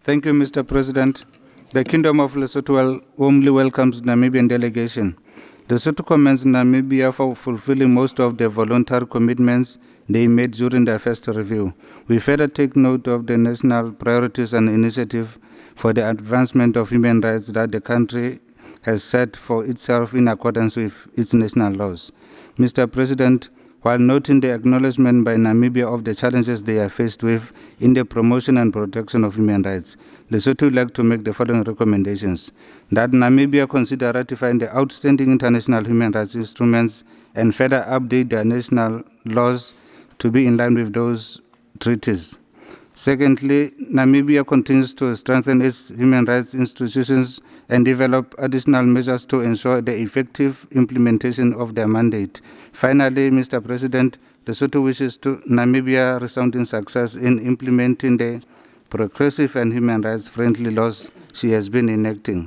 Thank you, Mr. President. The Kingdom of Lesotho warmly welcomes Namibian delegation. Lesotho commends Namibia for fulfilling most of the voluntary commitments they made during their first review. We further take note of the national priorities and initiative for the advancement of human rights that the country has set for itself in accordance with its national laws. Mr. President, while noting the acknowledgement by Namibia of the challenges they are faced with in the promotion and protection of human rights, Lesotho would like to make the following recommendations. That Namibia consider ratifying the outstanding international human rights instruments and further update their national laws to be in line with those treaties. Secondly, Namibia continues to strengthen its human rights institutions and develop additional measures to ensure the effective implementation of their mandate. Finally, Mr. President, Lesotho wishes to Namibia resounding success in implementing the progressive and human rights friendly laws she has been enacting.